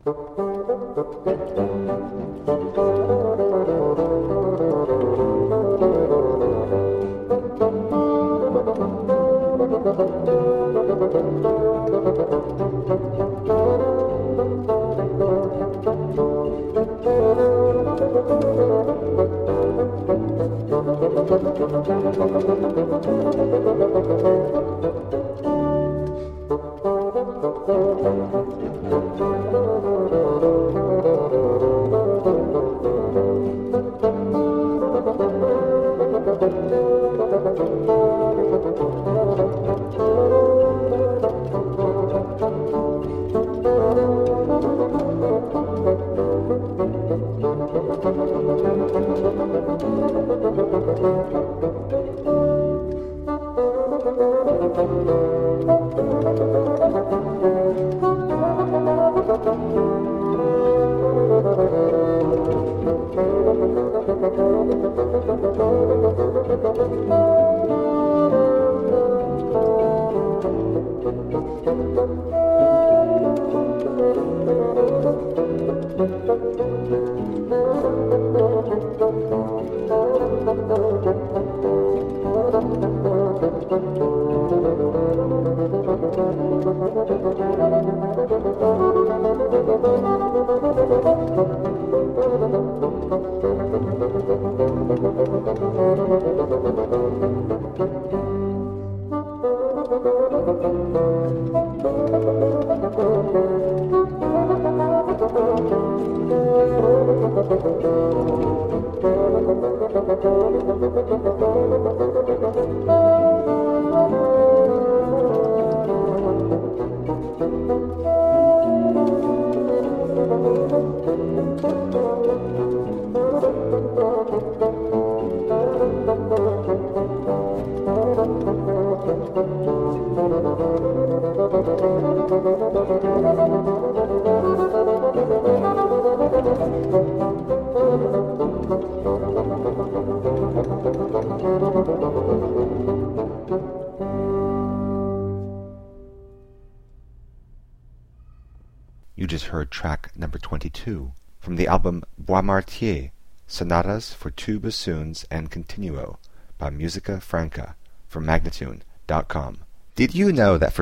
You just heard track number 22 from the album Bois Martier, Sonatas for Two Bassoons and Continuo by Musica Franca from Magnatune.com. Did you know that for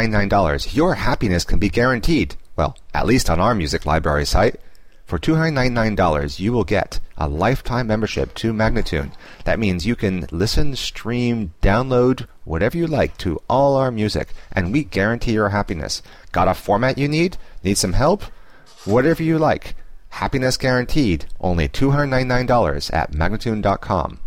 $299 your happiness can be guaranteed? Well, at least on our music library site. For $299 you will get a lifetime membership to Magnatune. That means you can listen, stream, download, whatever you like to all our music, and we guarantee your happiness. Got a format you need? Need some help? Whatever you like. Happiness guaranteed. Only $299 at Magnatune.com.